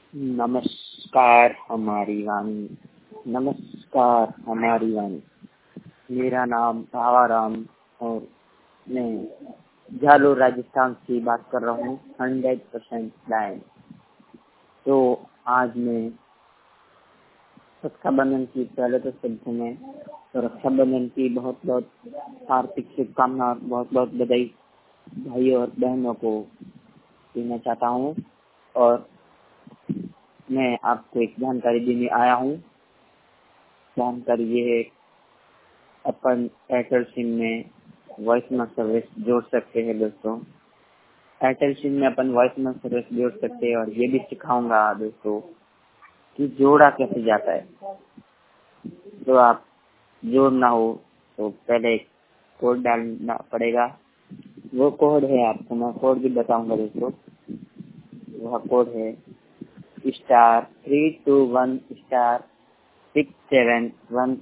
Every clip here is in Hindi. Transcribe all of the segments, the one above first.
नमस्कार हमारी वाणी। नमस्कार हमारी वाणी। मेरा नाम भावाराम और मैं झालोर राजस्थान से बात कर रहा हूँ 100% लाइन। तो आज मैं रक्षाबंधन की पहले तो सबको मैं तो रक्षाबंधन की बहुत बहुत हार्दिक शुभकामना और बहुत बहुत बधाई भाई और बहनों को देना चाहता हूँ। और मैं आपको एक जानकारी देने आया हूँ। जानकारी ये है, अपन एयरटेल सिम में वॉइस मेल सर्विस जोड़ सकते हैं दोस्तों। एयरटेल सिम में अपन वॉइस मेल सर्विस जोड़ सकते हैं और ये भी सिखाऊंगा दोस्तों कि जोड़ा कैसे जाता है। तो आप जोड़ना हो तो पहले एक कोड डालना पड़ेगा। वो कोड है, आपको मैं कोड भी बताऊंगा दोस्तों। वह कोड है *321*671#,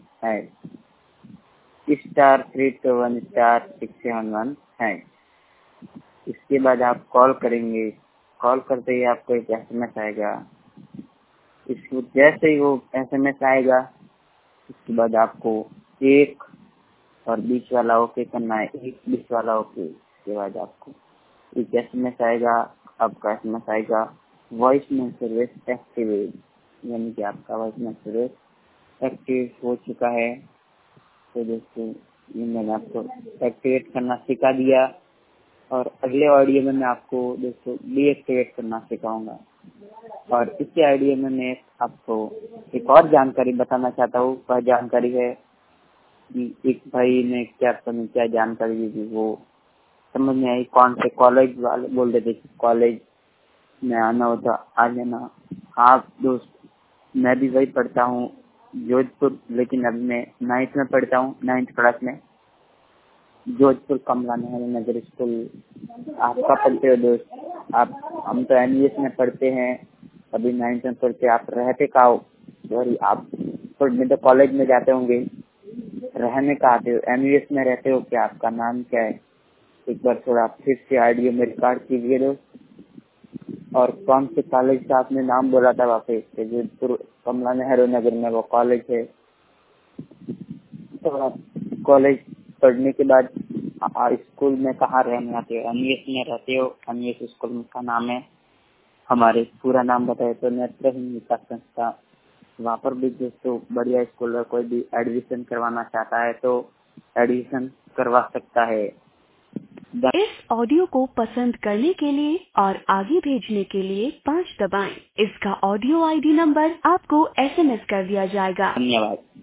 *321*671#। इसके बाद आप कॉल करेंगे। कॉल करते ही आपको एक SMS आएगा। इसको जैसे ही वो SMS आएगा, उसके बाद आपको एक और बीच वाला ओके करना है। एक बीच वाला ओके, उसके बाद आपको एक SMS आएगा। आपका SMS आएगा वॉइस मेल सर्विस एक्टिवेट, यानी कि आपका वॉइस मेल सर्विस एक्टिव हो चुका है। तो दोस्तों ये मैंने आपको एक्टिवेट करना सिखा दिया और अगले ऑडियो में मैं आपको दोस्तों डीएक्टिवेट करना सिखाऊंगा। और इसी ऑडियो में मैं आपको एक और जानकारी बताना चाहता हूँ। वह जानकारी है कि एक भाई ने क्या जानकारी दी थी, वो समझ में आई। कौन से कॉलेज वाले बोल रहे थे कि कॉलेज में आना होता आ जाना। हाँ दोस्त, मैं भी वही पढ़ता हूँ जोधपुर, लेकिन अभी मैं 9th में पढ़ता हूँ, 9th क्लास में, जोधपुर कमला नेहरू नगर स्कूल। आपका पढ़ते हो दोस्त? हम तो MBS में पढ़ते हैं, अभी 9th में पढ़ते। आप रहते कहाँ हो? सॉरी, आप पढ़ने तो कॉलेज में जाते होंगे, रहने कहाँ आते हो? MBS में रहते हो क्या? आपका नाम क्या है? एक बार थोड़ा फिर से ऑडियो में रिकॉर्ड कीजिए दोस्त। और कौन से कॉलेज का आपने नाम बोला था? वापस जोधपुर कमला नेहरू नगर में वो कॉलेज है। तो आप कॉलेज पढ़ने के बाद स्कूल में कहाँ रहने आते हो? MBS में रहते हो। MBS स्कूल का नाम है, हमारे पूरा नाम बताए तो नेत्रहीन विकास संस्था। वहाँ पर भी दोस्तों बढ़िया स्कूल है। कोई भी एडमिशन करवाना चाहता है तो एडमिशन करवा सकता है। इस ऑडियो को पसंद करने के लिए और आगे भेजने के लिए 5 दबाएं। इसका ऑडियो ID नंबर आपको SMS कर दिया जाएगा। धन्यवाद।